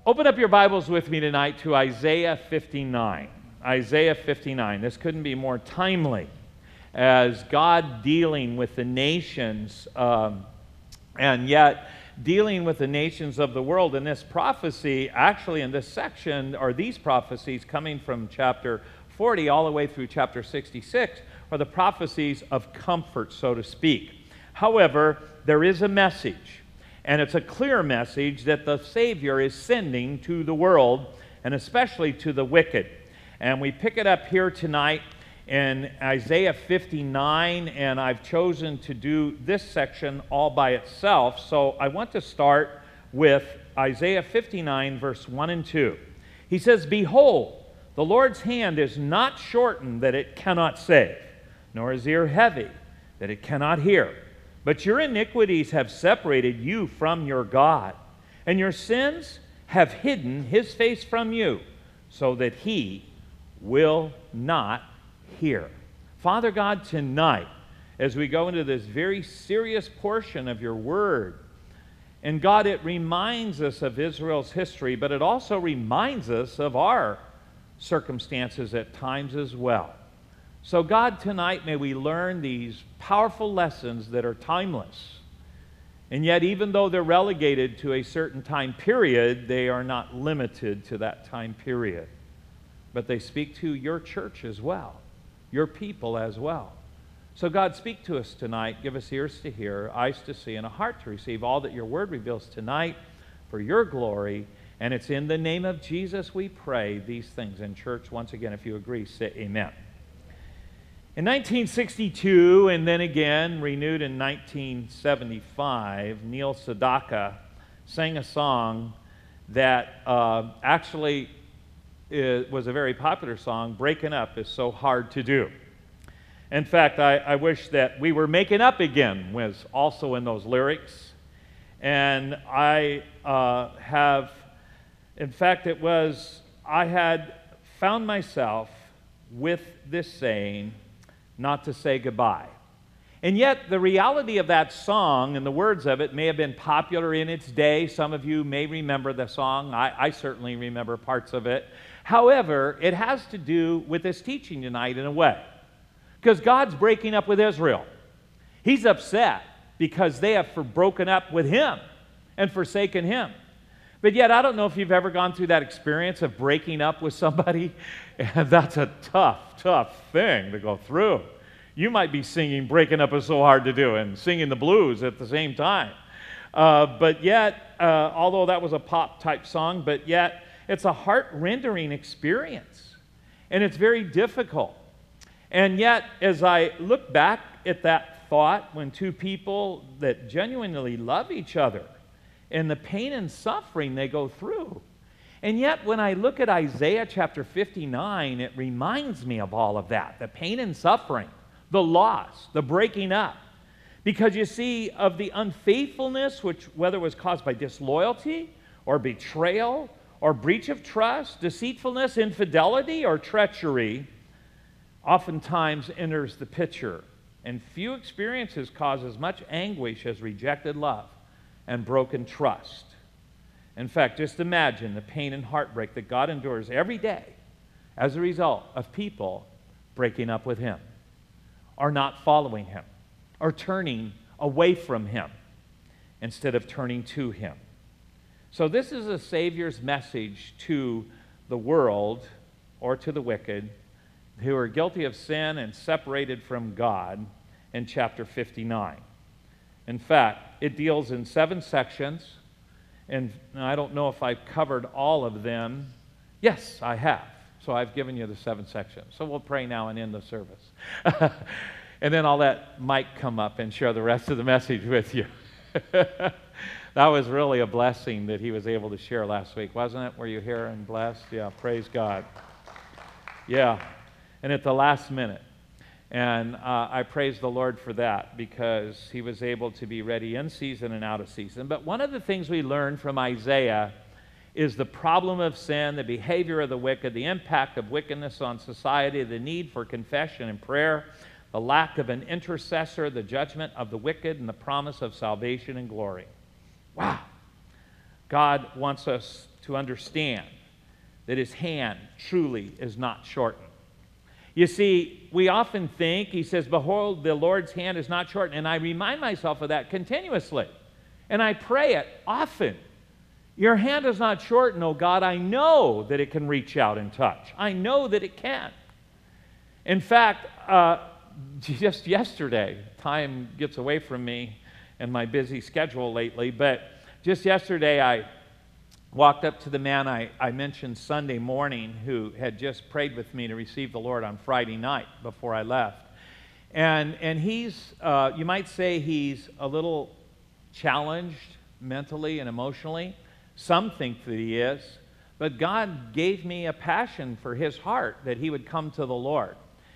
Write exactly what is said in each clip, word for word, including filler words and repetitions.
Open up your Bibles with me tonight to Isaiah fifty-nine. Isaiah fifty-nine. This couldn't be more timely as God dealing with the nations um, and yet dealing with the nations of the world. And this prophecy, actually in this section, are these prophecies coming from chapter forty all the way through chapter sixty-six, are the prophecies of comfort, so to speak. However, there is a message. And it's a clear message that the Savior is sending to the world, and especially to the wicked. And we pick it up here tonight in Isaiah fifty-nine, and I've chosen to do this section all by itself. So I want to start with Isaiah fifty-nine, verse one and two. He says, "Behold, the Lord's hand is not shortened that it cannot save, nor his ear heavy that it cannot hear. But your iniquities have separated you from your God, and your sins have hidden his face from you, so that he will not hear." Father God, tonight, as we go into this very serious portion of your word, and God, it reminds us of Israel's history, but it also reminds us of our circumstances at times as well. So God, tonight may we learn these powerful lessons that are timeless. And yet, even though they're relegated to a certain time period, they are not limited to that time period. But they speak to your church as well, your people as well. So God, speak to us tonight. Give us ears to hear, eyes to see, and a heart to receive all that your word reveals tonight for your glory. And it's in the name of Jesus we pray these things. And church, once again, if you agree, say amen. In nineteen sixty-two, and then again renewed in nineteen seventy-five, Neil Sedaka sang a song that uh, actually is, was a very popular song. "Breaking Up Is So Hard to Do." In fact, I, I wish that "We Were Making Up Again" was also in those lyrics. And I uh, have, in fact, it was, I had found myself with this saying, not to say goodbye. And yet, the reality of that song and the words of it may have been popular in its day. Some of you may remember the song. I, I certainly remember parts of it. However, it has to do with this teaching tonight in a way. Because God's breaking up with Israel. He's upset because they have for broken up with Him and forsaken Him. But yet, I don't know if you've ever gone through that experience of breaking up with somebody. And that's a tough, tough thing to go through. You might be singing "Breaking Up Is So Hard to Do" and singing the blues at the same time. Uh, but yet, uh, although that was a pop-type song, but yet it's a heart-rendering experience. And it's very difficult. And yet, as I look back at that thought, when two people that genuinely love each other, and the pain and suffering they go through. And yet, when I look at Isaiah chapter fifty-nine, it reminds me of all of that, the pain and suffering, the loss, the breaking up. Because you see, of the unfaithfulness, which whether it was caused by disloyalty, or betrayal, or breach of trust, deceitfulness, infidelity, or treachery, oftentimes enters the picture. And few experiences cause as much anguish as rejected love and broken trust. In fact, just imagine the pain and heartbreak that God endures every day as a result of people breaking up with Him, or not following Him, or turning away from Him instead of turning to Him. So this is a Savior's message to the world, or to the wicked, who are guilty of sin and separated from God in chapter fifty-nine. In fact, it deals in seven sections, and I don't know if I've covered all of them. Yes, I have. So I've given you the seven sections. So we'll pray now and end the service. And then I'll let Mike come up and share the rest of the message with you. That was really a blessing that he was able to share last week, wasn't it? Were you here and blessed? Yeah, praise God. Yeah, and at the last minute. And uh, I praise the Lord for that, because he was able to be ready in season and out of season. But one of the things we learned from Isaiah is the problem of sin, the behavior of the wicked, the impact of wickedness on society, the need for confession and prayer, the lack of an intercessor, the judgment of the wicked, and the promise of salvation and glory. Wow. God wants us to understand that his hand truly is not shortened. You see, we often think, he says, behold, the Lord's hand is not shortened. And I remind myself of that continuously. And I pray it often. Your hand is not shortened, oh God. I know that it can reach out and touch. I know that it can. In fact, uh, just yesterday, time gets away from me and my busy schedule lately, but just yesterday I walked up to the man I, I mentioned Sunday morning who had just prayed with me to receive the Lord on Friday night before I left. And, and he's, uh, you might say he's a little challenged mentally and emotionally. Some think that he is. But God gave me a passion for his heart that he would come to the Lord.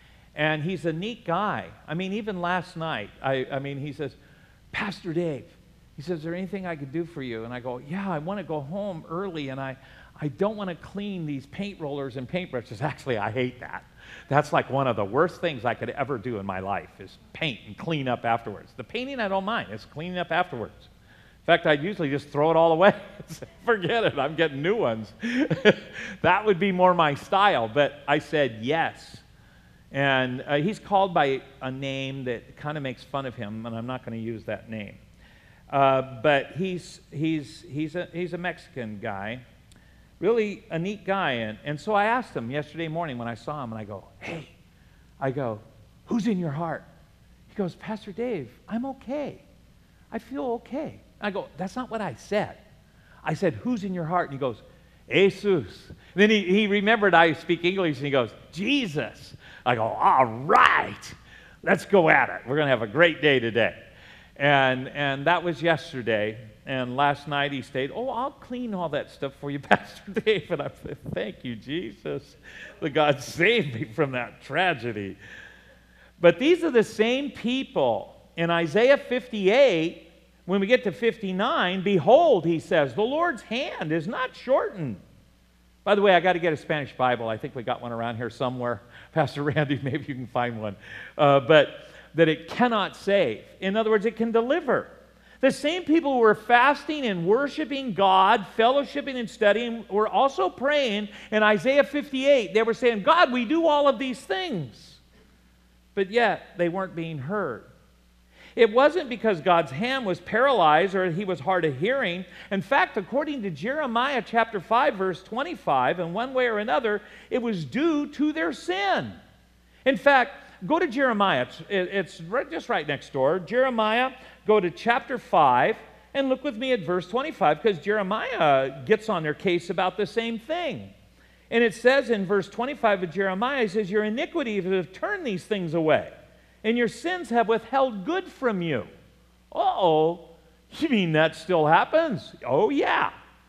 And he's a neat guy. I mean, even last night, I, I mean, he says, Pastor Dave, he says, is there anything I could do for you? And I go, yeah, I want to go home early, and I, I don't want to clean these paint rollers and paintbrushes. Actually, I hate that. That's like one of the worst things I could ever do in my life is paint and clean up afterwards. The painting, I don't mind. It's cleaning up afterwards. In fact, I'd usually just throw it all away. Forget it. I'm getting new ones. That would be more my style. But I said yes. And uh, he's called by a name that kind of makes fun of him, and I'm not going to use that name. Uh, but he's, he's, he's, a, he's a Mexican guy, really a neat guy. And, and so I asked him yesterday morning when I saw him, and I go, hey, I go, who's in your heart? He goes, Pastor Dave, I'm okay. I feel okay. I go, that's not what I said. I said, who's in your heart? And he goes, Jesus. And then he, he remembered I speak English, and he goes, Jesus. I go, all right, let's go at it. We're going to have a great day today. And, and that was yesterday. And last night he stayed, oh, I'll clean all that stuff for you, Pastor Dave. And I said, thank you, Jesus, that God saved me from that tragedy. But these are the same people. In Isaiah fifty-eight, when we get to fifty-nine, behold, he says, the Lord's hand is not shortened. By the way, I got to get a Spanish Bible. I think we got one around here somewhere. Pastor Randy, maybe you can find one. Uh, but that it cannot save. In other words, it can deliver. The same people who were fasting and worshiping God, fellowshipping and studying, were also praying in Isaiah fifty-eight. They were saying, God, we do all of these things. But yet, they weren't being heard. It wasn't because God's hand was paralyzed or he was hard of hearing. In fact, according to Jeremiah chapter five, verse twenty-five, in one way or another, it was due to their sin. In fact, go to Jeremiah. It's, it's right, just right next door. Jeremiah, go to chapter five, and look with me at verse twenty-five, because Jeremiah gets on their case about the same thing. And it says in verse twenty-five of Jeremiah, it says, your iniquities have turned these things away, and your sins have withheld good from you. Uh-oh, you mean that still happens? Oh, yeah.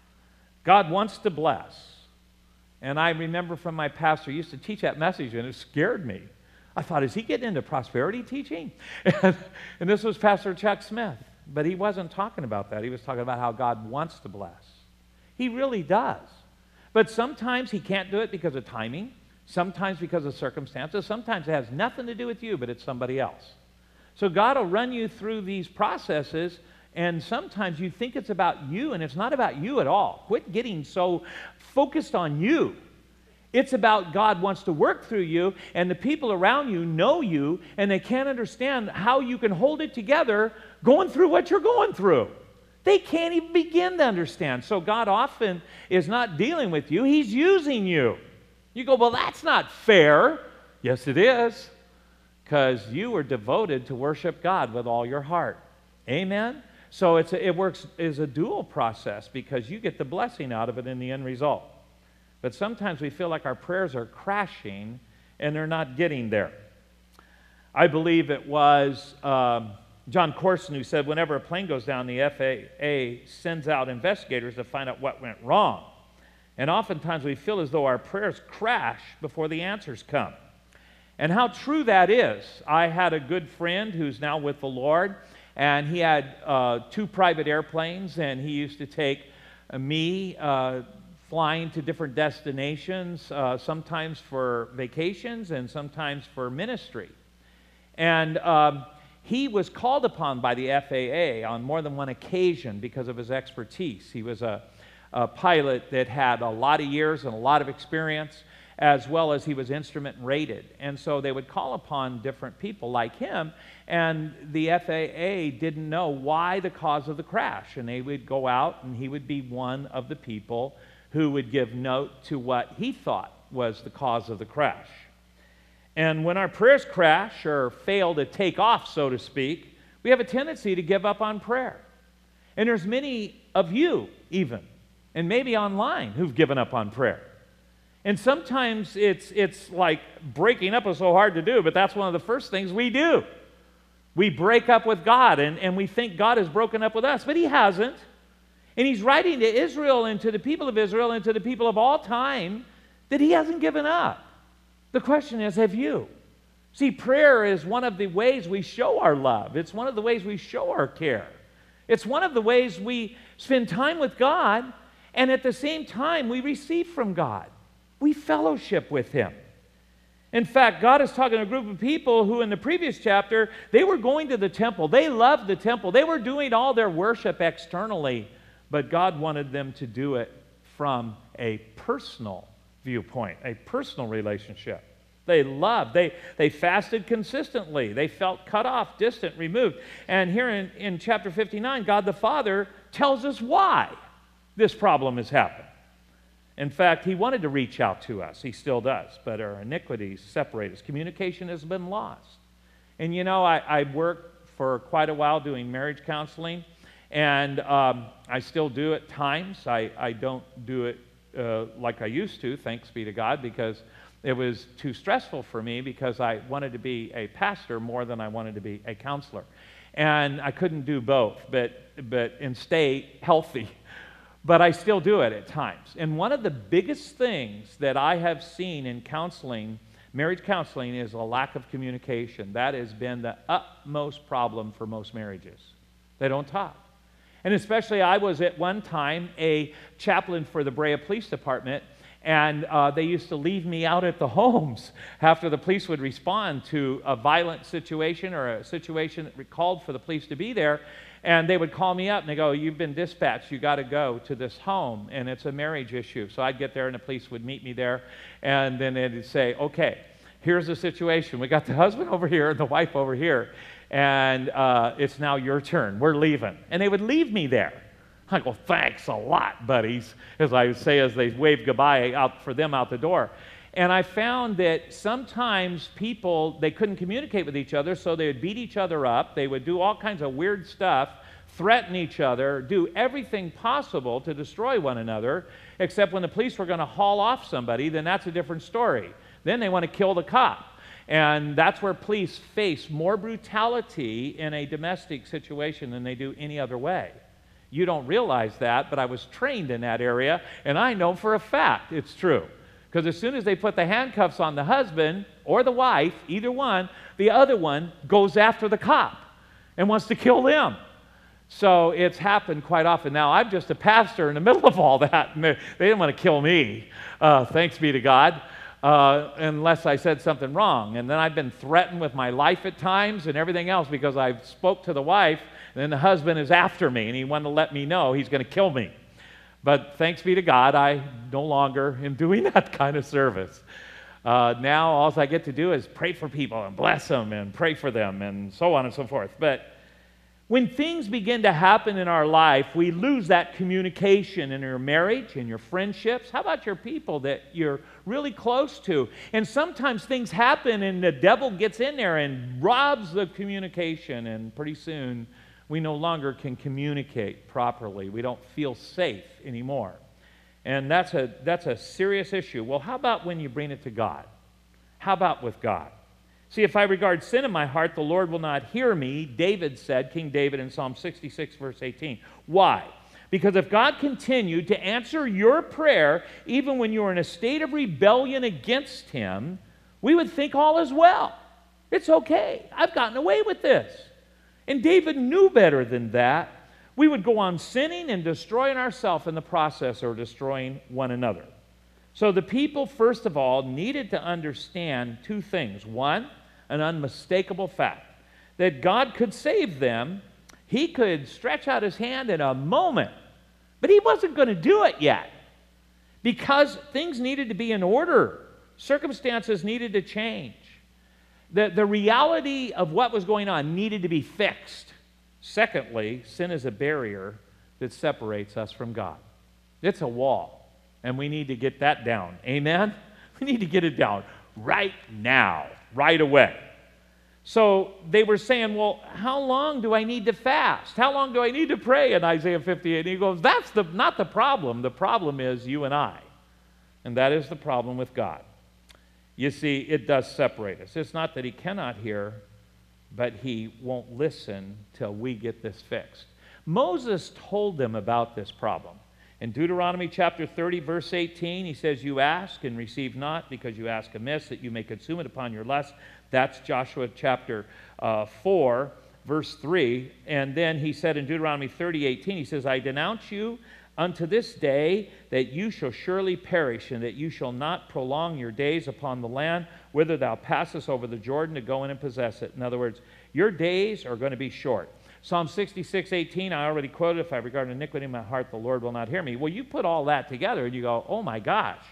God wants to bless. And I remember from my pastor, he used to teach that message, and it scared me. I thought, is he getting into prosperity teaching? And, and this was Pastor Chuck Smith. But he wasn't talking about that. He was talking about how God wants to bless. He really does. But sometimes he can't do it because of timing. Sometimes because of circumstances. Sometimes it has nothing to do with you, but it's somebody else. So God will run you through these processes, and sometimes you think it's about you, and it's not about you at all. Quit getting so focused on you. It's about God wants to work through you, and the people around you know you, and they can't understand how you can hold it together going through what you're going through. They can't even begin to understand. So God often is not dealing with you. He's using you. You go, well, that's not fair. Yes, it is, because you were devoted to worship God with all your heart. Amen? So it's a, it works as a dual process because you get the blessing out of it in the end result. But sometimes we feel like our prayers are crashing and they're not getting there. I believe it was um, John Corson who said whenever a plane goes down, the F A A sends out investigators to find out what went wrong. And oftentimes we feel as though our prayers crash before the answers come. And how true that is. I had a good friend who's now with the Lord, and he had uh, two private airplanes, and he used to take uh, me uh, flying to different destinations, uh, sometimes for vacations and sometimes for ministry. And um, he was called upon by the F A A on more than one occasion because of his expertise. He was a a pilot that had a lot of years and a lot of experience, as well as he was instrument rated. And so they would call upon different people like him, and the F A A didn't know why the cause of the crash. And they would go out, and he would be one of the people who would give note to what he thought was the cause of the crash. And when our prayers crash or fail to take off, so to speak, we have a tendency to give up on prayer. And there's many of you even, and maybe online, who've given up on prayer. And sometimes it's, it's like breaking up is so hard to do, but that's one of the first things we do. We break up with God, and, and we think God has broken up with us, but he hasn't. And he's writing to Israel and to the people of Israel and to the people of all time that he hasn't given up. The question is, have you? See, prayer is one of the ways we show our love. It's one of the ways we show our care. It's one of the ways we spend time with God, and at the same time we receive from God. We fellowship with him. In fact, God is talking to a group of people who in the previous chapter, they were going to the temple. They loved the temple. They were doing all their worship externally, but God wanted them to do it from a personal viewpoint, a personal relationship. They loved, they, they fasted consistently. They felt cut off, distant, removed. And here in, in chapter fifty-nine, God the Father tells us why this problem has happened. In fact, he wanted to reach out to us. He still does, but our iniquities separate us. Communication has been lost. And you know, I, I worked for quite a while doing marriage counseling, and um, I still do at times. I, I don't do it uh, like I used to, thanks be to God, because it was too stressful for me because I wanted to be a pastor more than I wanted to be a counselor. And I couldn't do both, but, but and stay healthy. But I still do it at times. And one of the biggest things that I have seen in counseling, marriage counseling, is a lack of communication. That has been the utmost problem for most marriages. They don't talk. And especially I was at one time a chaplain for the Brea Police Department, and uh, they used to leave me out at the homes after the police would respond to a violent situation or a situation that called for the police to be there. And they would call me up and they go, "You've been dispatched, you got to go to this home, and it's a marriage issue." So I'd get there and the police would meet me there, and then they'd say, "Okay, here's the situation. We got the husband over here and the wife over here, and uh, it's now your turn. We're leaving." And they would leave me there. I go, "Thanks a lot, buddies," as I would say as they waved goodbye out for them out the door. And I found that sometimes people, they couldn't communicate with each other, so they would beat each other up. They would do all kinds of weird stuff, threaten each other, do everything possible to destroy one another, except when the police were going to haul off somebody, then that's a different story. Then they want to kill the cop. And that's where police face more brutality in a domestic situation than they do any other way. You don't realize that, but I was trained in that area, and I know for a fact it's true. Because as soon as they put the handcuffs on the husband or the wife, either one, the other one goes after the cop and wants to kill them. So it's happened quite often. Now, I'm just a pastor in the middle of all that, and they, they didn't want to kill me, uh, thanks be to God, uh, unless I said something wrong. And then I've been threatened with my life at times and everything else because I spoke to the wife, and then the husband is after me, and he wanted to let me know he's going to kill me. But thanks be to God, I no longer am doing that kind of service. Uh, now, all I get to do is pray for people and bless them and pray for them and so on and so forth. But when things begin to happen in our life, we lose that communication in your marriage, in your friendships. How about your people that you're really close to? And sometimes things happen and the devil gets in there and robs the communication, and pretty soon we no longer can communicate properly. We don't feel safe anymore. And that's a, that's a serious issue. Well, how about when you bring it to God? How about with God? See, if I regard sin in my heart, the Lord will not hear me, David said, King David in Psalm sixty-six, verse eighteen. Why? Because if God continued to answer your prayer, even when you're in a state of rebellion against him, we would think all is well. It's okay. I've gotten away with this. And David knew better than that. We would go on sinning and destroying ourselves in the process, or destroying one another. So the people, first of all, needed to understand two things. One, an unmistakable fact, that God could save them. He could stretch out his hand in a moment, But he wasn't going to do it yet because things needed to be in order. Circumstances needed to change. The, the reality of what was going on needed to be fixed. Secondly, sin is a barrier that separates us from God. It's a wall, and we need to get that down. Amen? We need to get it down right now, right away. So they were saying, well, how long do I need to fast? How long do I need to pray in Isaiah fifty-eight? And he goes, that's the, not the problem. The problem is you and I. And that is the problem with God. You see, it does separate us. It's not that he cannot hear, but he won't listen till we get this fixed. Moses told them about this problem. In Deuteronomy chapter thirty, verse eighteen, he says, you ask and receive not, because you ask amiss, that you may consume it upon your lust. That's Joshua chapter uh, four, verse three. And then he said in Deuteronomy thirty, eighteen, he says, I denounce you unto this day that you shall surely perish, and that you shall not prolong your days upon the land whither thou passest over the Jordan to go in and possess it. In other words, your days are going to be short. Psalm sixty-six, eighteen, I already quoted, if I regard iniquity in my heart, the Lord will not hear me. Well, you put all that together and you go, oh my gosh.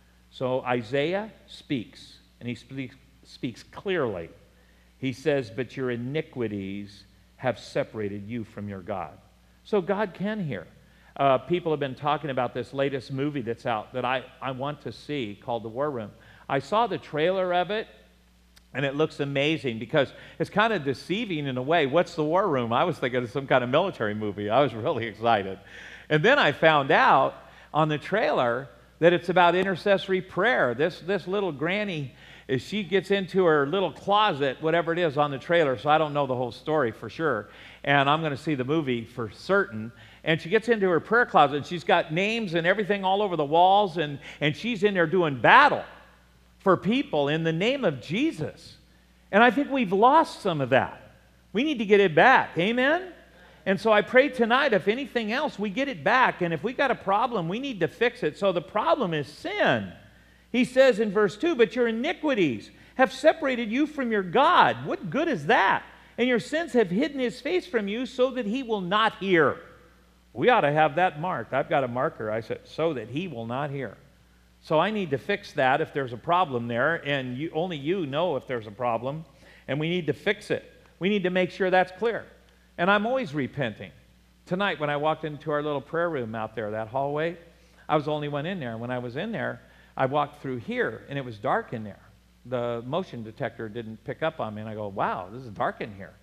So Isaiah speaks, and he speaks, speaks clearly. He says, but your iniquities have separated you from your God. So God can hear. Uh, people have been talking about this latest movie that's out that I, I want to see called The War Room. I saw the trailer of it, and it looks amazing because it's kind of deceiving in a way. What's The War Room? I was thinking of some kind of military movie. I was really excited. And then I found out on the trailer that it's about intercessory prayer. This, this little granny, as she gets into her little closet, whatever it is on the trailer, so I don't know the whole story for sure, and I'm going to see the movie for certain. And she gets into her prayer closet, and she's got names and everything all over the walls, and, and she's in there doing battle for people in the name of Jesus. And I think we've lost some of that. We need to get it back. Amen? And so I pray tonight, if anything else, we get it back. And if we got a problem, we need to fix it. So the problem is sin. He says in verse two, but your iniquities have separated you from your God. What good is that? And your sins have hidden his face from you so that he will not hear. We ought to have that marked. I've got a marker. I said, so that he will not hear. So I need to fix that if there's a problem there, and you, only you know if there's a problem, and we need to fix it. We need to make sure that's clear. And I'm always repenting. Tonight when I walked into our little prayer room out there, that hallway, I was the only one in there. And when I was in there, I walked through here, and it was dark in there. The motion detector didn't pick up on me, and I go, wow, this is dark in here.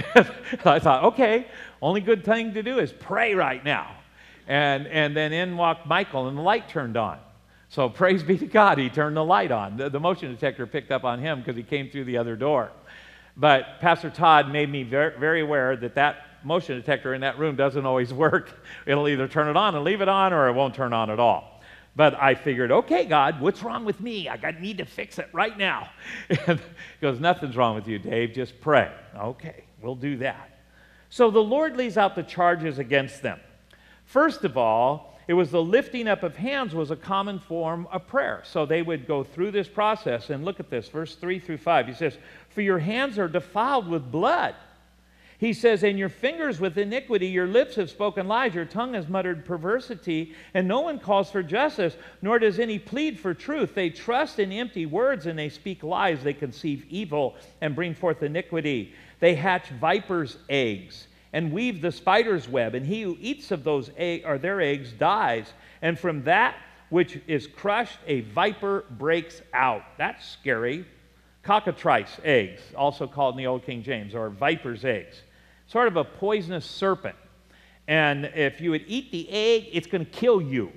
I thought, okay, only good thing to do is pray right now. And, and then in walked Michael, and the light turned on. So praise be to God, he turned the light on. The, the motion detector picked up on him because he came through the other door. But Pastor Todd made me very, very aware that that motion detector in that room doesn't always work. It'll either turn it on and leave it on, or it won't turn on at all. But I figured, okay, God, what's wrong with me? I got, need to fix it right now. And he goes, nothing's wrong with you, Dave. Just pray. Okay, we'll do that. So the Lord lays out the charges against them. First of all, it was the lifting up of hands was a common form of prayer. So they would go through this process. And look at this, verse three through five. He says, for your hands are defiled with blood. He says, and your fingers with iniquity, your lips have spoken lies, your tongue has muttered perversity, and no one calls for justice, nor does any plead for truth. They trust in empty words, and they speak lies. They conceive evil and bring forth iniquity. They hatch vipers' eggs and weave the spider's web, and he who eats of those egg, or their eggs dies. And from that which is crushed, a viper breaks out. That's scary. Cockatrice eggs, also called in the Old King James, or viper's eggs. Sort of a poisonous serpent. And if you would eat the egg, it's going to kill you.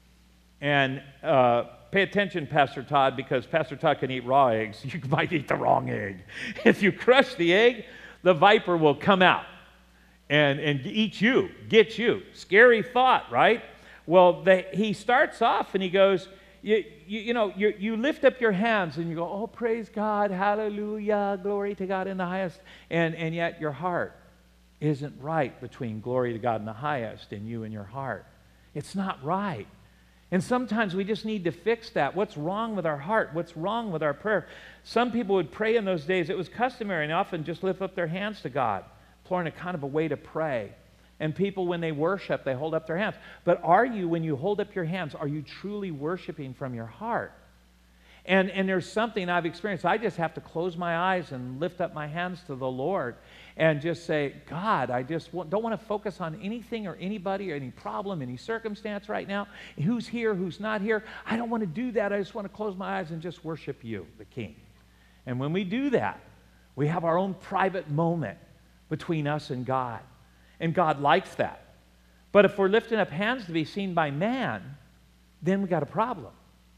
And uh, pay attention, Pastor Todd, because Pastor Todd can eat raw eggs. You might eat the wrong egg. If you crush the egg, the viper will come out and, and eat you, get you. Scary thought, right? Well, the, he starts off and he goes, you, you, you know, you, you lift up your hands and you go, oh, praise God, hallelujah, glory to God in the highest. And, and yet your heart isn't right between glory to God in the highest and you and your heart. It's not right. And sometimes we just need to fix that. What's wrong with our heart? What's wrong with our prayer? Some people would pray in those days. It was customary and often just lift up their hands to God, imploring a kind of a way to pray. And people, when they worship, they hold up their hands. But are you, when you hold up your hands, are you truly worshiping from your heart? And, and there's something I've experienced. I just have to close my eyes and lift up my hands to the Lord and just say, God, I just want, don't want to focus on anything or anybody or any problem, any circumstance right now. Who's here, who's not here. I don't want to do that. I just want to close my eyes and just worship you, the King. And when we do that, we have our own private moment between us and God. And God likes that. But if we're lifting up hands to be seen by man, then we got a problem.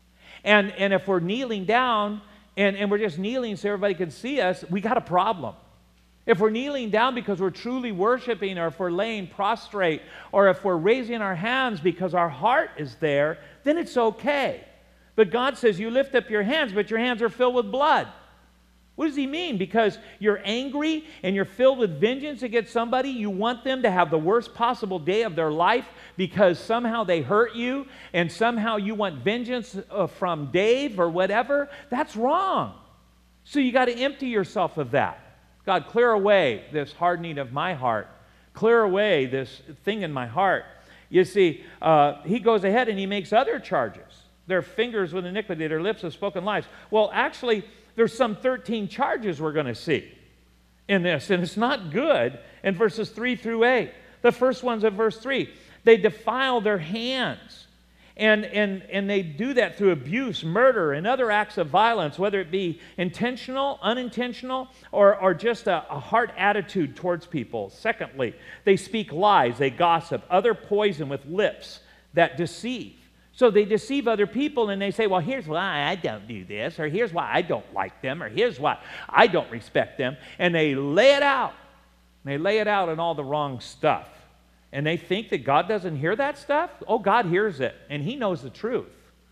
And, and if we're kneeling down and, and we're just kneeling so everybody can see us, we got a problem. If we're kneeling down because we're truly worshiping, or if we're laying prostrate, or if we're raising our hands because our heart is there, then it's okay. But God says you lift up your hands, but your hands are filled with blood. What does he mean? Because you're angry and you're filled with vengeance against somebody, you want them to have the worst possible day of their life because somehow they hurt you and somehow you want vengeance uh, from Dave or whatever? That's wrong. So you got to empty yourself of that. God, clear away this hardening of my heart. Clear away this thing in my heart. You see, uh, he goes ahead and he makes other charges. Their fingers with iniquity, their lips have spoken lies. Well, actually, there's some thirteen charges we're going to see in this, and it's not good in verses three through eight. The first one's in verse three. They defile their hands, and, and, and they do that through abuse, murder, and other acts of violence, whether it be intentional, unintentional, or, or just a, a hard attitude towards people. Secondly, they speak lies, they gossip, other poison with lips that deceive. So they deceive other people and they say, well, here's why I don't do this, or here's why I don't like them, or here's why I don't respect them. And they lay it out. They lay it out in all the wrong stuff. And they think that God doesn't hear that stuff? Oh, God hears it, and he knows the truth.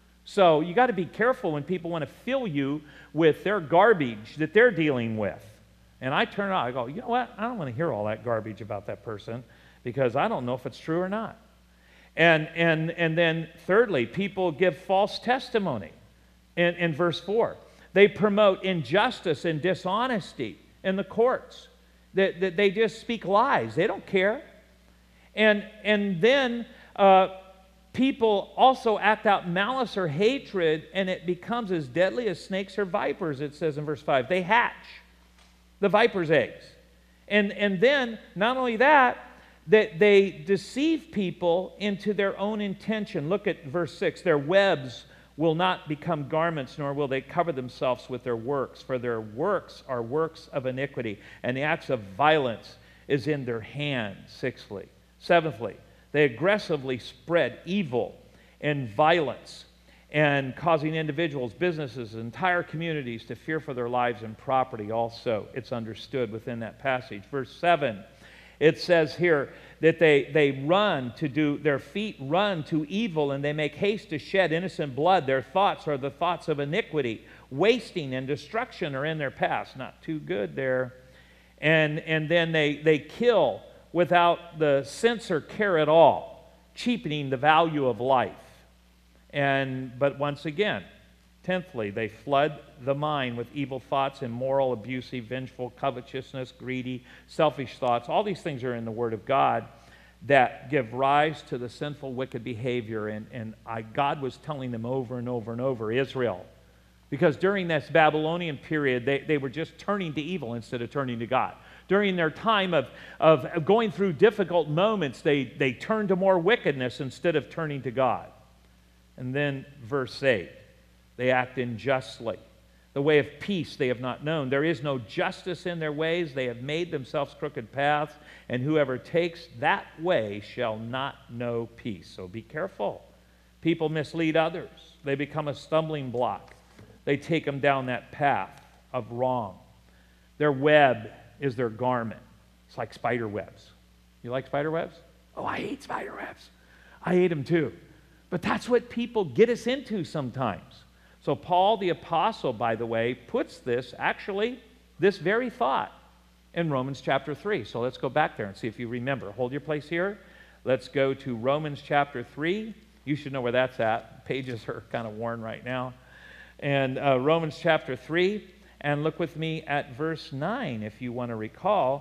So you got to be careful when people want to fill you with their garbage that they're dealing with. And I turn out, I go, you know what? I don't want to hear all that garbage about that person because I don't know if it's true or not. And, and, and then thirdly, people give false testimony in, in verse four. They promote injustice and dishonesty in the courts. They, they, they just speak lies. They don't care. And, and then uh, people also act out malice or hatred, and it becomes as deadly as snakes or vipers, it says in verse five. They hatch the viper's eggs. And, and then, not only that, that they deceive people into their own intention. Look at verse six. Their webs will not become garments, nor will they cover themselves with their works, for their works are works of iniquity, and the acts of violence is in their hands. Sixthly. Seventhly, they aggressively spread evil and violence, and causing individuals, businesses, entire communities to fear for their lives and property also. It's understood within that passage. Verse seven. It says here that they, they run to do, their feet run to evil, and they make haste to shed innocent blood. Their thoughts are the thoughts of iniquity. Wasting and destruction are in their paths. Not too good there. And, and then they, they kill without the sense or care at all, cheapening the value of life. And, but once again, tenthly, they flood the mind with evil thoughts, immoral, abusive, vengeful, covetousness, greedy, selfish thoughts. All these things are in the Word of God that give rise to the sinful, wicked behavior. And, and I, God was telling them over and over and over, Israel, because during this Babylonian period, they, they were just turning to evil instead of turning to God. During their time of, of going through difficult moments, they, they turned to more wickedness instead of turning to God. And then verse eight. They act unjustly. The way of peace they have not known. There is no justice in their ways. They have made themselves crooked paths, and whoever takes that way shall not know peace. So be careful. People mislead others. They become a stumbling block. They take them down that path of wrong. Their web is their garment. It's like spider webs. You like spider webs? Oh, I hate spider webs. I hate them too. But that's what people get us into sometimes. So Paul the apostle, by the way, puts this, actually, this very thought in Romans chapter three. So let's go back there and see if you remember. Hold your place here. Let's go to Romans chapter three. You should know where that's at. Pages are kind of worn right now. And uh, Romans chapter three. And look with me at verse nine, if you want to recall.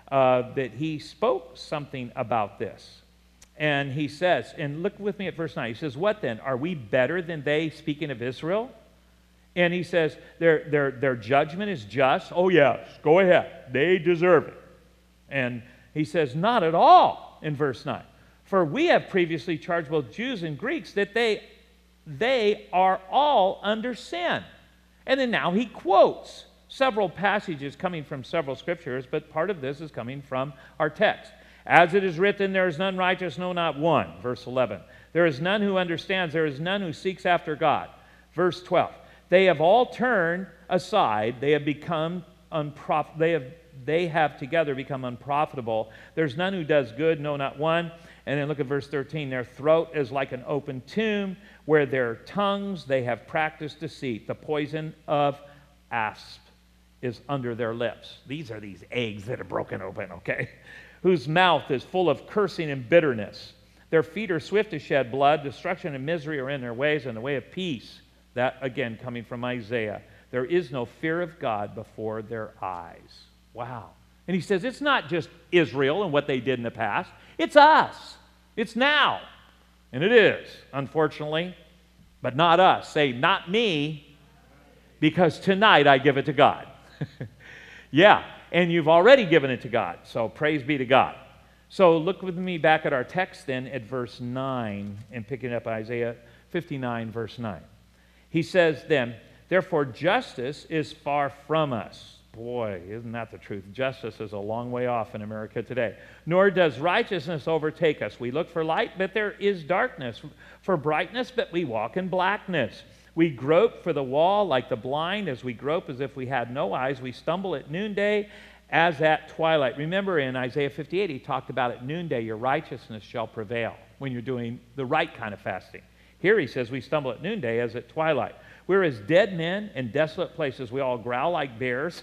uh, that he spoke something about this. And he says, and look with me at verse nine. He says, what then? Are we better than they, speaking of Israel? And he says, their, their, their judgment is just. Oh, yes, go ahead. They deserve it. And he says, not at all, in verse nine. For we have previously charged both Jews and Greeks that they, they are all under sin. And then now he quotes several passages coming from several scriptures, but part of this is coming from our text. As it is written, there is none righteous, no, not one. Verse eleven. There is none who understands, there is none who seeks after God. Verse twelve. They have all turned aside, they have become unprof- they have they have together become unprofitable. There's none who does good, no, not one. And then look at verse thirteen. Their throat is like an open tomb, where their tongues they have practiced deceit. The poison of asp is under their lips. These are these eggs that are broken open, okay? Whose mouth is full of cursing and bitterness. Their feet are swift to shed blood. Destruction and misery are in their ways, and the way of peace. That, again, coming from Isaiah. There is no fear of God before their eyes. Wow. And he says it's not just Israel and what they did in the past. It's us. It's now. And it is, unfortunately, but not us. Say, not me, because tonight I give it to God. Yeah, and you've already given it to God, so praise be to God. So look with me back at our text then at verse nine, and picking up Isaiah fifty-nine, verse nine. He says then, therefore justice is far from us. Boy, isn't that the truth? Justice is a long way off in America today. Nor does righteousness overtake us. We look for light, but there is darkness. For brightness, but we walk in blackness. We grope for the wall like the blind. As we grope as if we had no eyes, we stumble at noonday as at twilight. Remember in Isaiah fifty-eight, he talked about at noonday, your righteousness shall prevail when you're doing the right kind of fasting. Here he says we stumble at noonday as at twilight. We're as dead men in desolate places. We all growl like bears.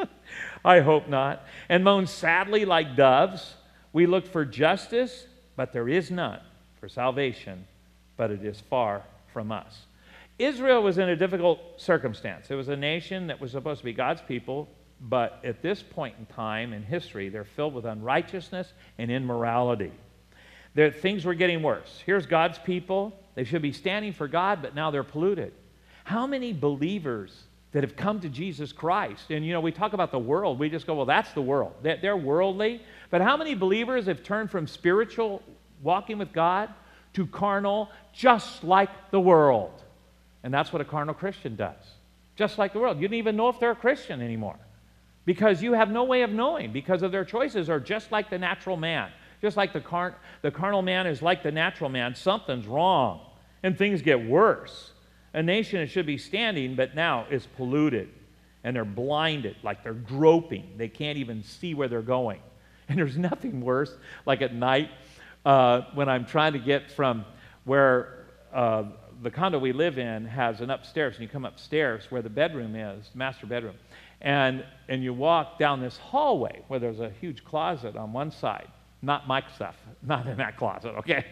I hope not. And moan sadly like doves. We look for justice, but there is none. For salvation, but it is far from us. Israel was in a difficult circumstance. It was a nation that was supposed to be God's people, but at this point in time in history, they're filled with unrighteousness and immorality. Their, things were getting worse. Here's God's people. They should be standing for God, but now they're polluted. How many believers that have come to Jesus Christ, and you know, we talk about the world, we just go, well, that's the world. They're worldly. But how many believers have turned from spiritual walking with God to carnal, just like the world? And that's what a carnal Christian does. Just like the world. You don't even know if they're a Christian anymore, because you have no way of knowing, because of their choices are just like the natural man. Just like the, car- the carnal man is like the natural man, something's wrong, and things get worse. A nation that should be standing, but now is polluted, and they're blinded, like they're groping. They can't even see where they're going. And there's nothing worse, like at night, uh, when I'm trying to get from where uh, the condo we live in has an upstairs, and you come upstairs where the bedroom is, master bedroom, and, and you walk down this hallway where there's a huge closet on one side. Not my stuff, not in that closet, okay?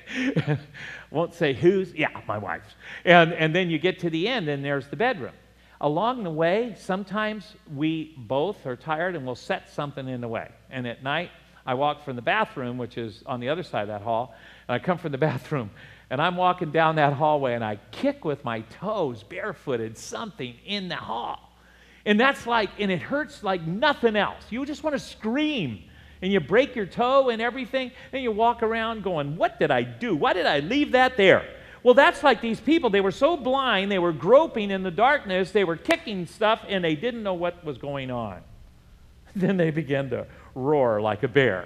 Won't say whose, yeah, my wife's. And, and then you get to the end, and there's the bedroom. Along the way, sometimes we both are tired, and we'll set something in the way. And at night, I walk from the bathroom, which is on the other side of that hall, and I come from the bathroom, and I'm walking down that hallway, and I kick with my toes, barefooted, something in the hall. And that's like, and it hurts like nothing else. You just want to scream. And you break your toe and everything, and you walk around going, what did I do? Why did I leave that there? Well, that's like these people. They were so blind, they were groping in the darkness, they were kicking stuff, and they didn't know what was going on. Then they began to roar like a bear.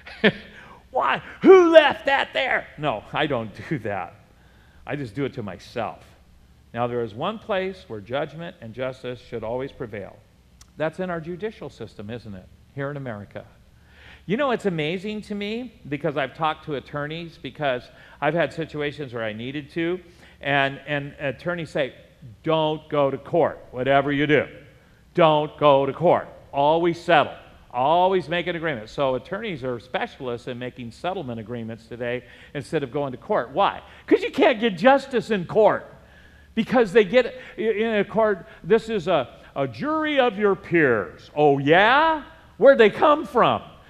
Why? Who left that there? No, I don't do that. I just do it to myself. Now, there is one place where judgment and justice should always prevail. That's in our judicial system, isn't it? Here in America. You know, it's amazing to me, because I've talked to attorneys, because I've had situations where I needed to, and, and attorneys say, don't go to court, whatever you do. Don't go to court. Always settle. Always make an agreement. So attorneys are specialists in making settlement agreements today instead of going to court. Why? Because you can't get justice in court. Because they get in a court, this is a, a jury of your peers. Oh, yeah? Where'd they come from?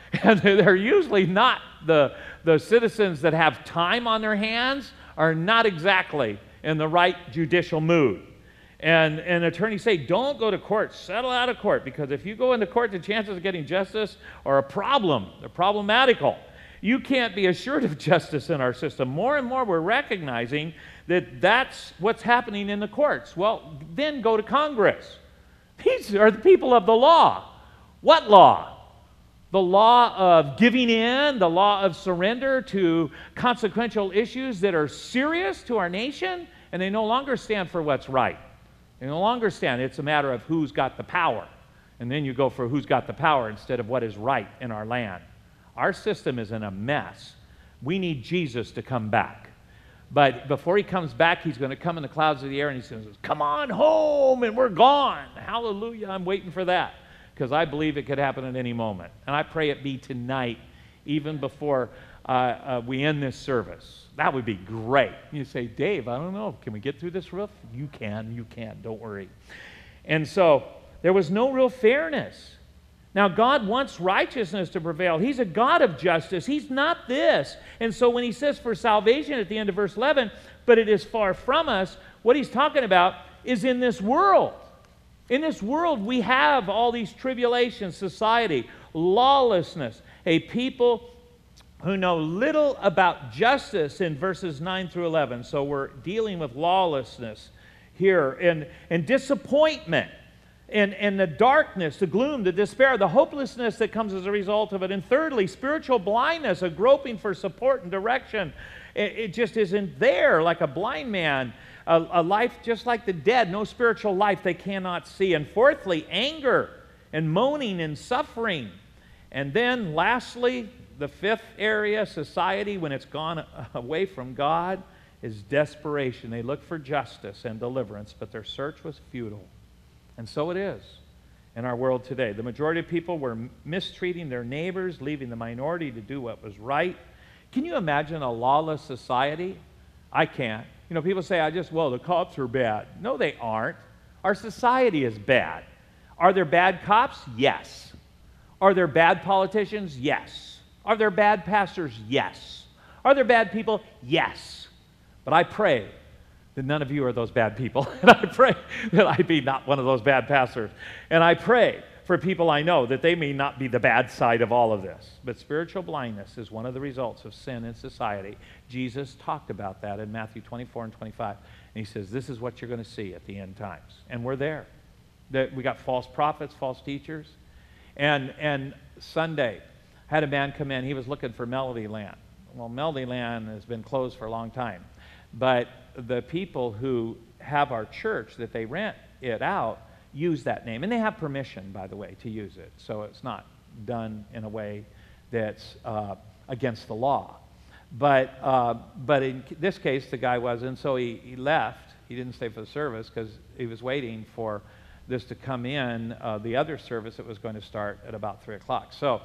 And they're usually not the, the citizens that have time on their hands, are not exactly in the right judicial mood. And, and attorneys say, don't go to court, settle out of court, because if you go into court, the chances of getting justice are a problem. They're problematical. You can't be assured of justice in our system. More and more we're recognizing that that's what's happening in the courts. Well, then go to Congress. These are the people of the law. What law? The law of giving in, the law of surrender to consequential issues that are serious to our nation, and they no longer stand for what's right. They no longer stand. It's a matter of who's got the power. And then you go for who's got the power instead of what is right in our land. Our system is in a mess. We need Jesus to come back. But before he comes back, he's going to come in the clouds of the air and he says, come on home, and we're gone. Hallelujah, I'm waiting for that, because I believe it could happen at any moment. And I pray it be tonight, even before uh, uh, we end this service. That would be great. You say, Dave, I don't know, can we get through this roof? You can, you can, don't worry. And so there was no real fairness. Now, God wants righteousness to prevail. He's a God of justice. He's not this. And so when he says for salvation at the end of verse eleven, but it is far from us, what he's talking about is in this world. In this world, we have all these tribulations, society, lawlessness, a people who know little about justice in verses nine through eleven. So we're dealing with lawlessness here, and, and disappointment. And, and the darkness, the gloom, the despair, the hopelessness that comes as a result of it. And thirdly, spiritual blindness, a groping for support and direction. It, it just isn't there, like a blind man, a, a life just like the dead, no spiritual life they cannot see. And fourthly, anger and moaning and suffering. And then lastly, the fifth area, society, when it's gone away from God, is desperation. They look for justice and deliverance, but their search was futile. And so it is in our world today. The majority of people were mistreating their neighbors, leaving the minority to do what was right. Can you imagine a lawless society? I can't. You know, people say, I just, well, the cops are bad. No, they aren't. Our society is bad. Are there bad cops? Yes. Are there bad politicians? Yes. Are there bad pastors? Yes. Are there bad people? Yes. But I pray that none of you are those bad people. And I pray that I be not one of those bad pastors. And I pray for people I know that they may not be the bad side of all of this. But spiritual blindness is one of the results of sin in society. Jesus talked about that in Matthew twenty-four and twenty-five. And he says, this is what you're going to see at the end times. And we're there. That we got false prophets, false teachers. And, and Sunday, I had a man come in. He was looking for Melody Land. Well, Melody Land has been closed for a long time. But the people who have our church that they rent it out use that name. And they have permission, by the way, to use it. So it's not done in a way that's uh, against the law. But, uh, but in this case, the guy was, and so he, he left. He didn't stay for the service because he was waiting for this to come in, uh, the other service that was going to start at about three o'clock. So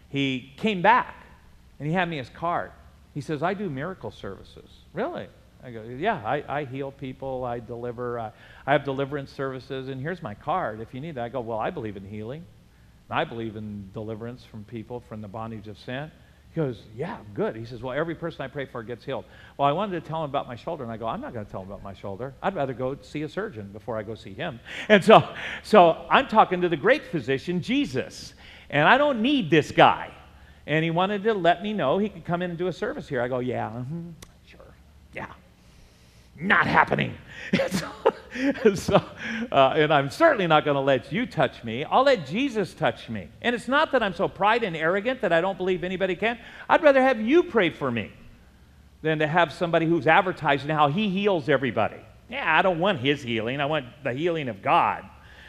he came back, and he had me his card. He says, I do miracle services. Really? I go, yeah, I, I heal people, I deliver, I, I have deliverance services, and here's my card if you need that. I go, well, I believe in healing. I believe in deliverance from people from the bondage of sin. He goes, yeah, good. He says, well, every person I pray for gets healed. Well, I wanted to tell him about my shoulder, and I go, I'm not going to tell him about my shoulder. I'd rather go see a surgeon before I go see him. And so, so I'm talking to the great physician, Jesus, and I don't need this guy. And he wanted to let me know he could come in and do a service here. I go, yeah, mm-hmm, sure, yeah. Not happening. so, so, uh, and I'm certainly not going to let you touch me. I'll let Jesus touch me. And it's not that I'm so pride and arrogant that I don't believe anybody can. I'd rather have you pray for me than to have somebody who's advertising how he heals everybody. Yeah, I don't want his healing. I want the healing of God.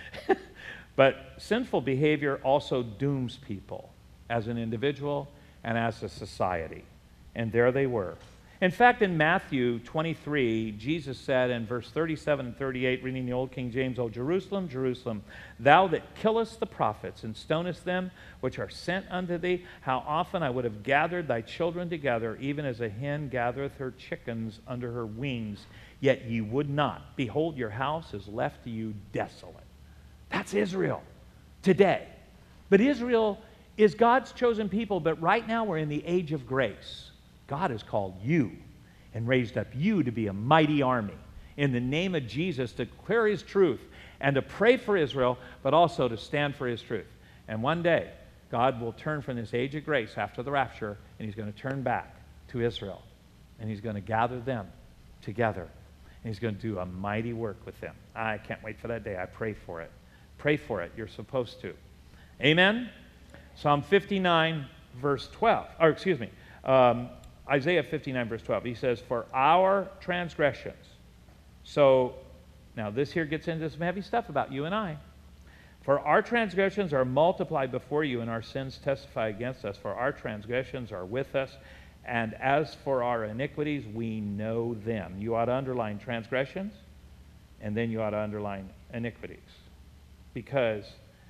But sinful behavior also dooms people as an individual and as a society. And there they were. In fact, in Matthew twenty-three, Jesus said in verse thirty-seven and thirty-eight, reading the Old King James, O Jerusalem, Jerusalem, thou that killest the prophets and stonest them which are sent unto thee, how often I would have gathered thy children together, even as a hen gathereth her chickens under her wings, yet ye would not. Behold, your house is left to you desolate. That's Israel today. But Israel is God's chosen people, but right now we're in the age of grace. God has called you and raised up you to be a mighty army in the name of Jesus to declare His truth and to pray for Israel, but also to stand for His truth. And one day, God will turn from this age of grace after the rapture, and He's going to turn back to Israel, and He's going to gather them together, and He's going to do a mighty work with them. I can't wait for that day. I pray for it. Pray for it. You're supposed to. Amen? Psalm fifty-nine, verse twelve. Or excuse me, um, Isaiah fifty-nine, verse twelve. He says, for our transgressions. So, now this here gets into some heavy stuff about you and I. For our transgressions are multiplied before you, and our sins testify against us. For our transgressions are with us, and as for our iniquities, we know them. You ought to underline transgressions, and then you ought to underline iniquities. Because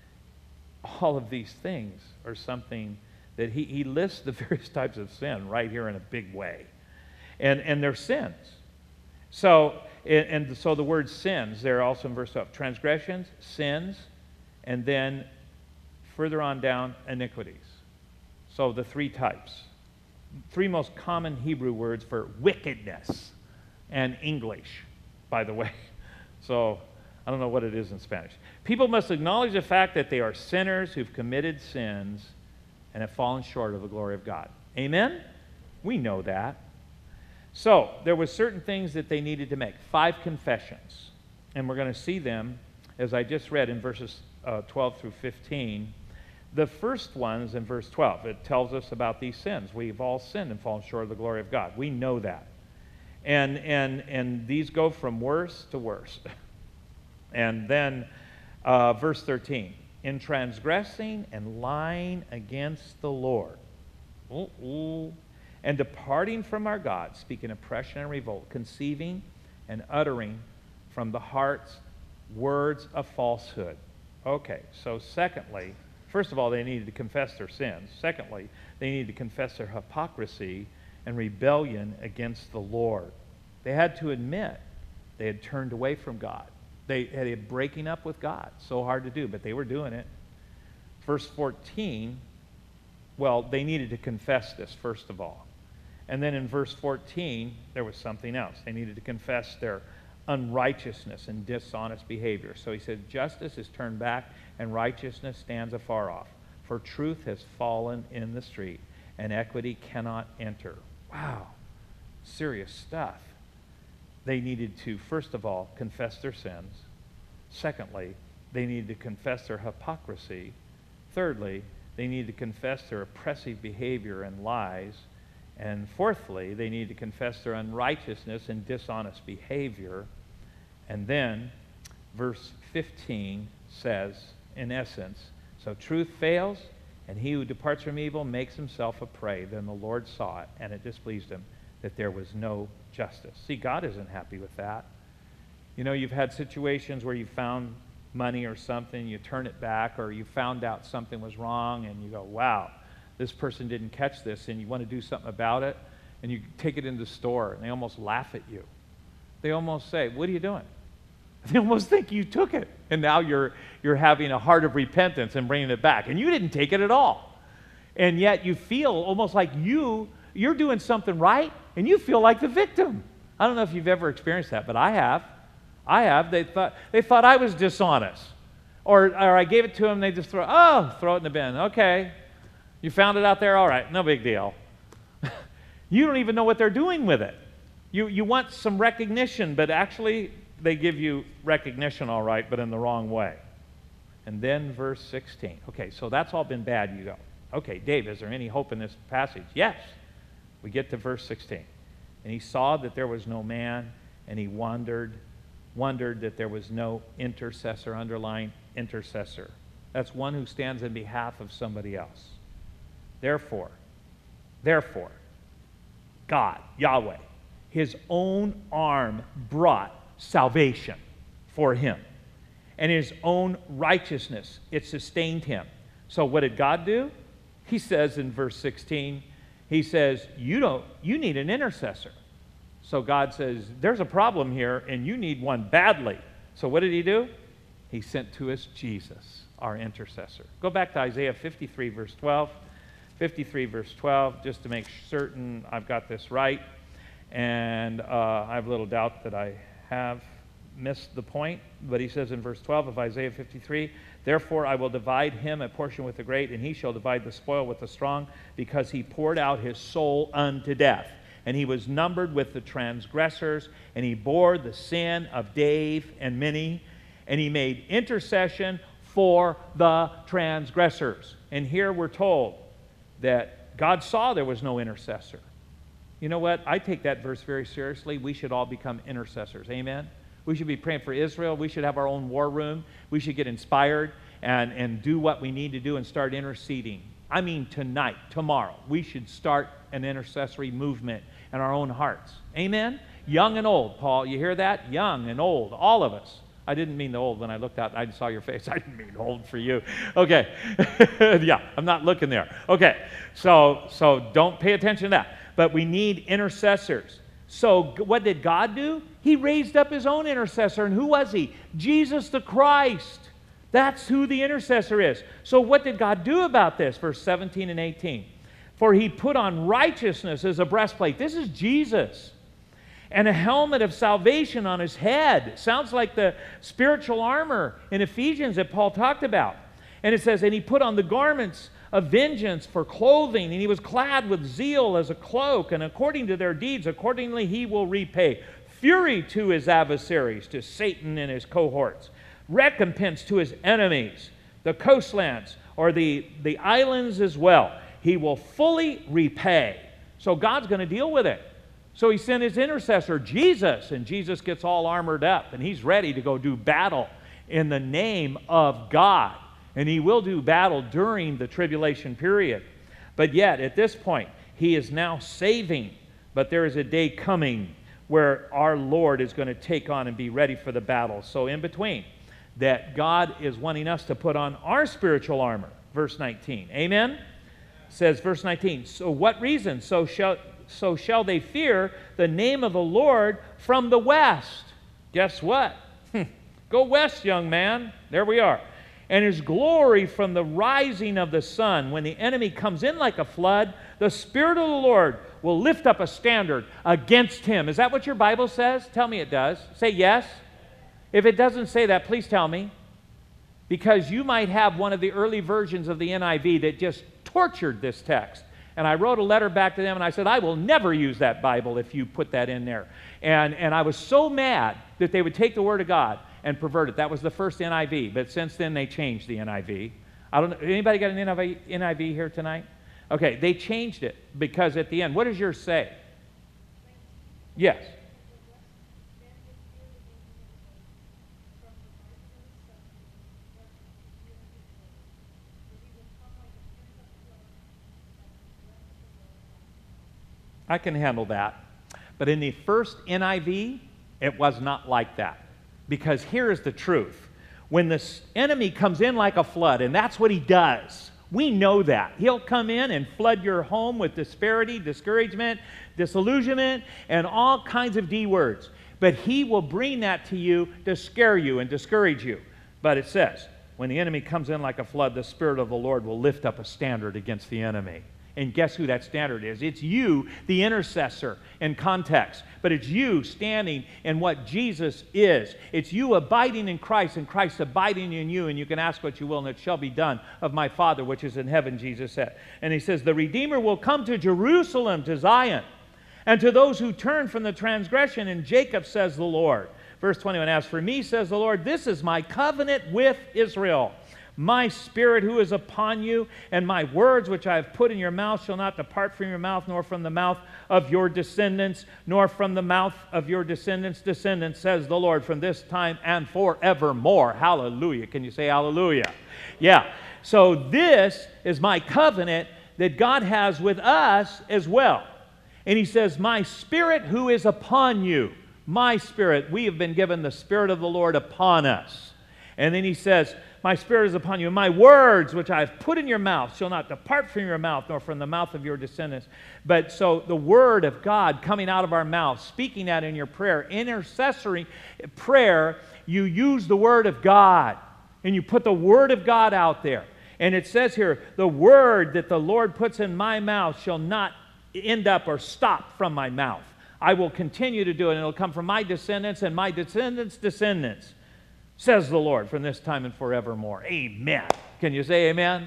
all of these things are something that he, he lists the various types of sin right here in a big way. And, and they're sins. So, and, and so the word sins, there also in verse twelve, transgressions, sins, and then further on down, iniquities. So the three types. Three most common Hebrew words for wickedness and English, by the way. So I don't know what it is in Spanish. People must acknowledge the fact that they are sinners who've committed sins and have fallen short of the glory of God. Amen? We know that. So there were certain things that they needed to make. Five confessions. And we're going to see them, as I just read in verses uh, twelve through fifteen. The first one is in verse twelve. It tells us about these sins. We've all sinned and fallen short of the glory of God. We know that. And, and, and these go from worse to worse. And then uh, verse thirteen. In transgressing and lying against the Lord. Ooh, ooh. And departing from our God, speaking oppression and revolt, conceiving and uttering from the heart's words of falsehood. Okay, so secondly, first of all, they needed to confess their sins. Secondly, they needed to confess their hypocrisy and rebellion against the Lord. They had to admit they had turned away from God. They had a breaking up with God. So hard to do, but they were doing it. Verse fourteen, well, they needed to confess this, first of all. And then in verse fourteen, there was something else. They needed to confess their unrighteousness and dishonest behavior. So he said, justice is turned back and righteousness stands afar off. For truth has fallen in the street and equity cannot enter. Wow, serious stuff. They needed to, first of all, confess their sins. Secondly, they needed to confess their hypocrisy. Thirdly, they needed to confess their oppressive behavior and lies. And fourthly, they need to confess their unrighteousness and dishonest behavior. And then, verse fifteen says, in essence, so truth fails, and he who departs from evil makes himself a prey. Then the Lord saw it, and it displeased him that there was no justice. See, God isn't happy with that. You know, you've had situations where you found money or something, you turn it back, or you found out something was wrong, and you go, wow, this person didn't catch this, and you want to do something about it, and you take it in the store, and they almost laugh at you. They almost say, what are you doing? They almost think you took it, and now you're, you're having a heart of repentance and bringing it back, and you didn't take it at all. And yet you feel almost like you, you're doing something right, and you feel like the victim. I don't know if you've ever experienced that, but I have. I have. They thought, they thought I was dishonest. Or, or I gave it to them, they just throw, oh, throw it in the bin. Okay. You found it out there? All right, no big deal. You don't even know what they're doing with it. You, you want some recognition, but actually they give you recognition all right, but in the wrong way. And then verse sixteen. Okay, so that's all been bad. You go, okay, Dave, is there any hope in this passage? Yes. We get to verse sixteen. And he saw that there was no man, and he wondered, wondered that there was no intercessor, underline intercessor. That's one who stands in behalf of somebody else. Therefore, therefore, God, Yahweh, his own arm brought salvation for him. And his own righteousness, it sustained him. So what did God do? He says in verse sixteen, he says, you don't, you need an intercessor. So God says, there's a problem here, and you need one badly. So what did he do? He sent to us Jesus. our intercessor. Go back to Isaiah fifty-three, verse twelve. fifty-three, verse twelve, just to make certain I've got this right. And uh, I have little doubt that I have missed the point. But he says in verse twelve of Isaiah fifty-three, therefore I will divide him a portion with the great, and he shall divide the spoil with the strong, because he poured out his soul unto death. And he was numbered with the transgressors, and he bore the sin of Dave and many, and he made intercession for the transgressors. And here we're told that God saw there was no intercessor. You know what? I take that verse very seriously. We should all become intercessors. Amen? We should be praying for Israel. We should have our own war room. We should get inspired and, and do what we need to do and start interceding. I mean tonight, tomorrow, we should start an intercessory movement in our own hearts. Amen? Young and old, Paul. You hear that? Young and old. All of us. I didn't mean the old when I looked out. I saw your face. I didn't mean old for you. Okay. Yeah, I'm not looking there. Okay. So, so don't pay attention to that. But we need intercessors. So what did God do? He raised up his own intercessor. And who was he? Jesus the Christ. That's who the intercessor is. So what did God do about this? Verse seventeen and eighteen. For he put on righteousness as a breastplate. This is Jesus. And a helmet of salvation on his head. Sounds like the spiritual armor in Ephesians that Paul talked about. And it says, and he put on the garments of vengeance for clothing, and he was clad with zeal as a cloak, and according to their deeds, accordingly he will repay. Fury to his adversaries, to Satan and his cohorts. Recompense to his enemies, the coastlands, or the, the islands as well. He will fully repay. So God's going to deal with it. So he sent his intercessor, Jesus, and Jesus gets all armored up, and he's ready to go do battle in the name of God. And he will do battle during the tribulation period. But yet, at this point, he is now saving. But there is a day coming where our Lord is going to take on and be ready for the battle. So in between, that God is wanting us to put on our spiritual armor. Verse nineteen. Amen? Says verse nineteen, so what reason? So shall... So shall they fear the name of the Lord from the west. Guess what? Go west, young man. There we are. And his glory from the rising of the sun. When the enemy comes in like a flood, the Spirit of the Lord will lift up a standard against him. Is that what your Bible says? Tell me it does. Say yes. If it doesn't say that, please tell me. Because you might have one of the early versions of the N I V that just tortured this text. And I wrote a letter back to them, and I said, I will never use that Bible if you put that in there. And, and I was so mad that they would take the Word of God and pervert it. That was the first N I V, but since then they changed the N I V. I don't know, anybody got an N I V, N I V here tonight? Okay, they changed it because at the end, what does yours say? Yes. I can handle that. But in the first N I V, it was not like that. Because here is the truth. When the enemy comes in like a flood, and that's what he does, we know that. He'll come in and flood your home with disparity, discouragement, disillusionment, and all kinds of D words. But he will bring that to you to scare you and discourage you. But it says, when the enemy comes in like a flood, the Spirit of the Lord will lift up a standard against the enemy. And guess who that standard is? It's you, the intercessor, in context. But it's you standing in what Jesus is. It's you abiding in Christ and Christ abiding in you. And you can ask what you will, and it shall be done of my Father which is in heaven, Jesus said. And he says, the Redeemer will come to Jerusalem, to Zion, and to those who turn from the transgression. And Jacob, says the Lord. Verse twenty-one, as for me, says the Lord, this is my covenant with Israel. My Spirit who is upon you, and my words which I have put in your mouth shall not depart from your mouth, nor from the mouth of your descendants, nor from the mouth of your descendants' descendants, says the Lord, from this time and forevermore. Hallelujah. Can you say hallelujah? Yeah. So this is my covenant that God has with us as well. And he says, my Spirit who is upon you. My Spirit. We have been given the Spirit of the Lord upon us. And then he says, my Spirit is upon you, and my words which I have put in your mouth shall not depart from your mouth, nor from the mouth of your descendants. But so the Word of God coming out of our mouth, speaking that in your prayer, intercessory prayer, you use the Word of God. and you put the Word of God out there. And it says here, the word that the Lord puts in my mouth shall not end up or stop from my mouth. I will continue to do it, and it'll come from my descendants and my descendants' descendants, says the Lord, from this time and forevermore. Amen. Can you say amen?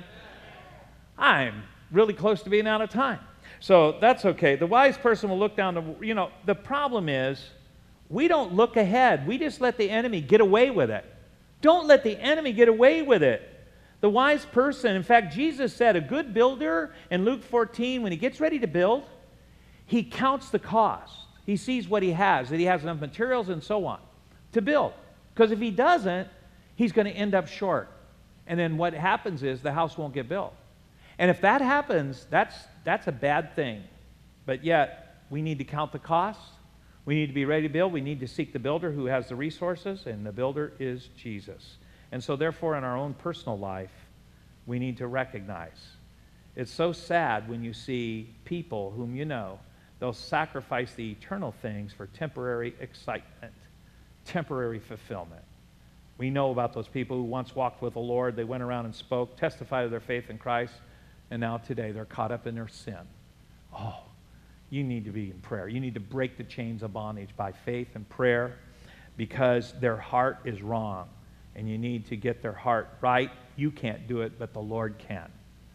I'm really close to being out of time. So that's okay. The wise person will look down the, you know, the problem is we don't look ahead. We just let the enemy get away with it. Don't let the enemy get away with it. The wise person, in fact, Jesus said a good builder in Luke fourteen, when he gets ready to build, he counts the cost. He sees what he has, that he has enough materials and so on to build. Because if he doesn't, he's going to end up short. And then what happens is the house won't get built. And if that happens, that's, that's a bad thing. But yet, we need to count the costs. We need to be ready to build. We need to seek the builder who has the resources, and the builder is Jesus. And so therefore, in our own personal life, we need to recognize. It's so sad when you see people whom you know, they'll sacrifice the eternal things for temporary excitement, temporary fulfillment. We know about those people who once walked with the Lord. They went around and spoke, testified of their faith in Christ, and now today they're caught up in their sin. Oh, you need to be in prayer. You need to break the chains of bondage by faith and prayer, because their heart is wrong, and you need to get their heart right. You can't do it, but the Lord can.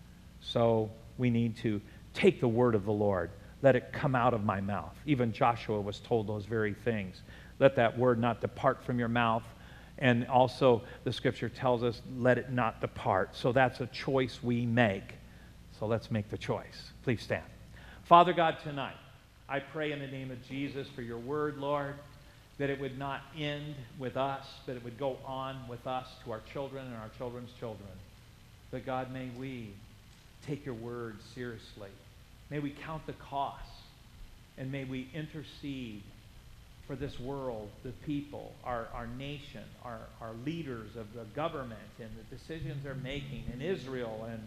So we need to take the word of the Lord. Let it come out of my mouth. Even Joshua was told those very things. Let that word not depart from your mouth. And also the scripture tells us, let it not depart. So that's a choice we make. So let's make the choice. Please stand. Father God, tonight, I pray in the name of Jesus for your word, Lord, that it would not end with us, but it would go on with us to our children and our children's children. But God, may we take your word seriously. May we count the costs, and may we intercede for this world, the people, our, our nation, our, our leaders of the government and the decisions they're making in Israel. And,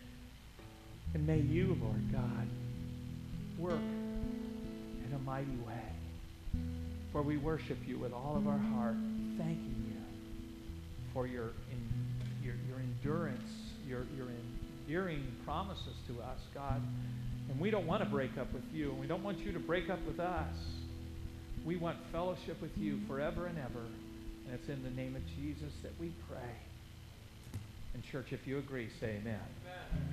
and may you, Lord God, work in a mighty way. For we worship you with all of our heart, thanking you for your, in, your, your endurance, your, your endearing promises to us, God. And we don't want to break up with you, and we don't want you to break up with us. We want fellowship with you forever and ever. And it's in the name of Jesus that we pray. And church, if you agree, say amen. Amen.